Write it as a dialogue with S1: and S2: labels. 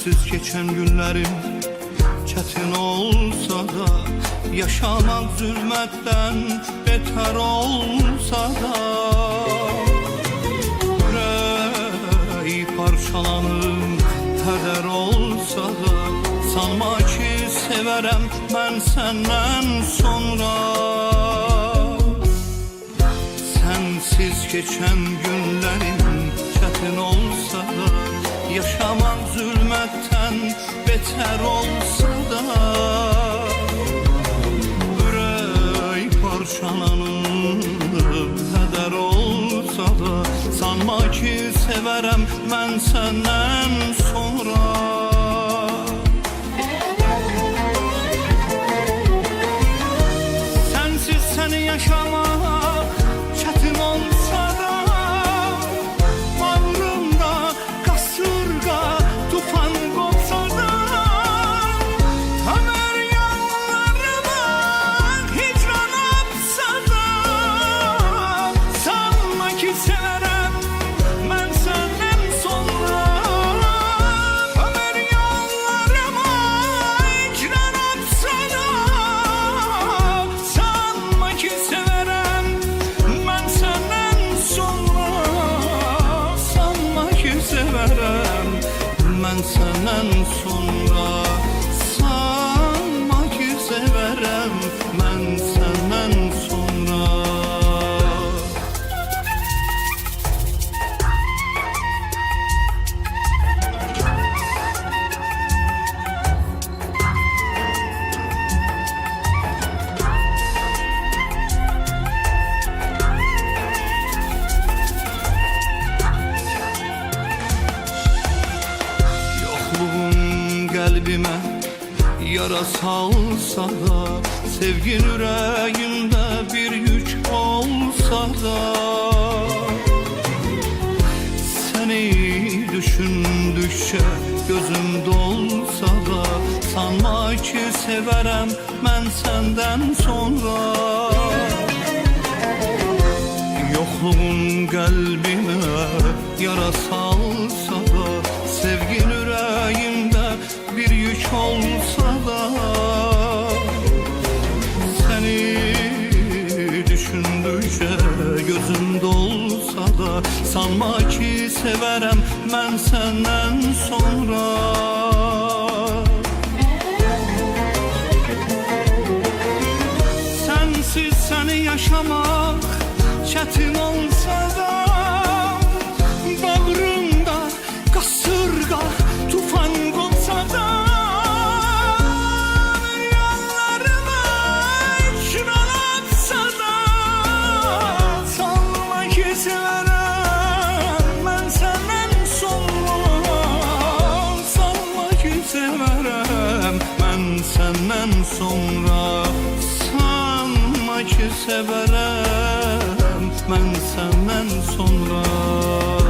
S1: Sensiz geçen günlerim çetin olsa da, yaşamak zulmetten beter olsa da, yüreği parçalanıp heder olsa da, sanma ki severem ben senden sonra. Sensiz geçen günlerim çetin olsa da, yaşamak zulmetten beter olsa da, yüreği parçalanıp heder olsa da, sanma ki severem ben senden sonra. Sensiz seni yaşamak çetin olsa da, bağrımda kasırga tufan kopsa da, ömür yollarıma hicran atsa da, sanma ki severem ben senden sonra. Ömür yollarıma hicran atsa da, sanma ki severem ben senden sonra. Sanma ki severem ben senden sonra. Sanma ki severem ben senden sonra. Yokluğun kalbime yara salsa da, sevgin yüreğimde bir yük olsa da, seni düşündükçe gözüm dolsa da, sanma ki severem ben senden sonra. Yokluğun kalbime yara salsa da, sevgin yüreğimde bir yük olsa da, seni düşündükçe gözüm dolsa da, sanma ki severem ben senden sonra. Sensiz seni yaşamak çetin olsa da, bağrımda kasırga tufan kopsa da, yollarıma hicran atsa da, sanma ki severem ben senden sonra. Sanma ki severem ben senden sonra. Sanma ki severem ben senden sonra.